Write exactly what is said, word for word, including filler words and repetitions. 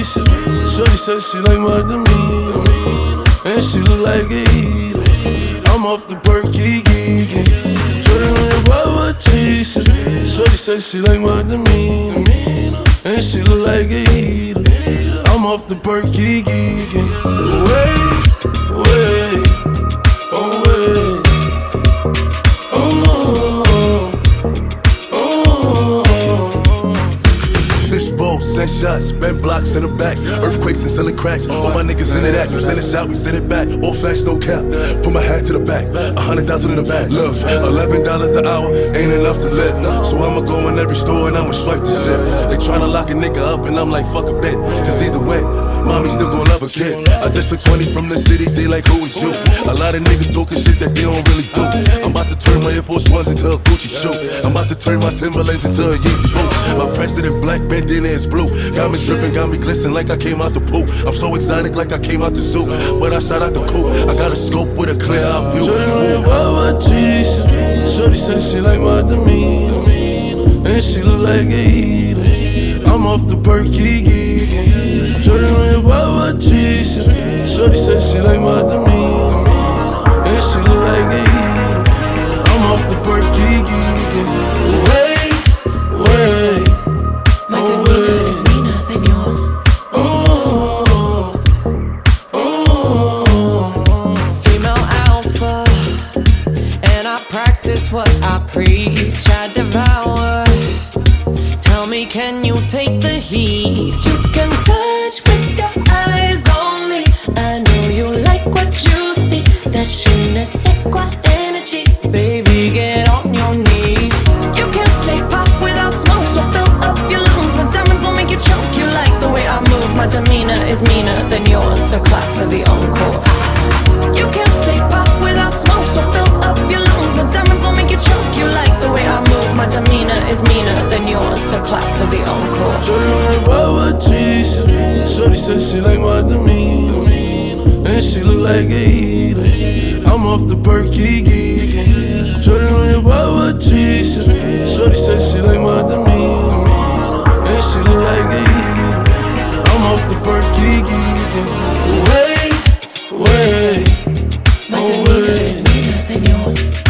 cheese. Shorty said she like my demeanor, and she look like a eater. I'm off the perky geeking. Shorty like Baba cheese. Shorty said she like my demeanor, and she look like a eater. I'm off the perky geeking. Wait, wait, oh wait, oh, oh, oh. Fishbowl, send shots, bent blocks in the back. Earthquakes and selling cracks. All my niggas into that. You send it out, we send it back. All facts, no cap. Put my hat to the back. A hundred thousand in the back. Look, eleven dollars an hour ain't enough to live. So I'ma go in every store and I'ma swipe the shit. They tryna lock a nigga up and I'm like, fuck a bit. Cause either way, mommy still gon' love a kid. I just took twenty from the city, they like, who is you? A lot of niggas talking shit that they don't really do. I'm about to turn my Air Force Ones into a Gucci shoe. I'm about to turn my Timberlands into a Yeezy boot. My president black bandana is blue. Got me dripping, got me glistening like I came out the pool. I'm so exotic like I came out the zoo. But I shot out the coop. I got a scope with a clear eye view. Shorty like Baba cheese. Shorty said she like my demeanor, and she look like a eater. I'm off the perky geeking. Shorty like Baba cheese. Shorty said she like my demeanor, and she look like a eater. I'm off the perky geeking. Wait, wait, my demeanor is meaner than yours. oh, oh. Female alpha, and I practice what I preach. I devour. Tell me, can you take the heat? You can touch with your eyes only. I know you like what you see. That je ne sais quoi energy. Baby, get on your knees. You can't say pop without smoke, so fill up your lungs. My diamonds will make you choke. You like the way I move. My demeanor is meaner than yours, so clap for the encore. You can't say pop without smoke, so fill up your lungs. My diamonds will make you choke. You like the way I move. My demeanor is meaner than yours, so clap for the encore. Shorty like Baba cheese. Shorty said she like my demeanor, and she look like a eater. I'm off the perky geeking. Shorty like Baba cheese. Shorty said she like my demeanor, and she look like a eater. I'm off the perky geeking. Wait, wait, My oh demeanor wait. is meaner than yours.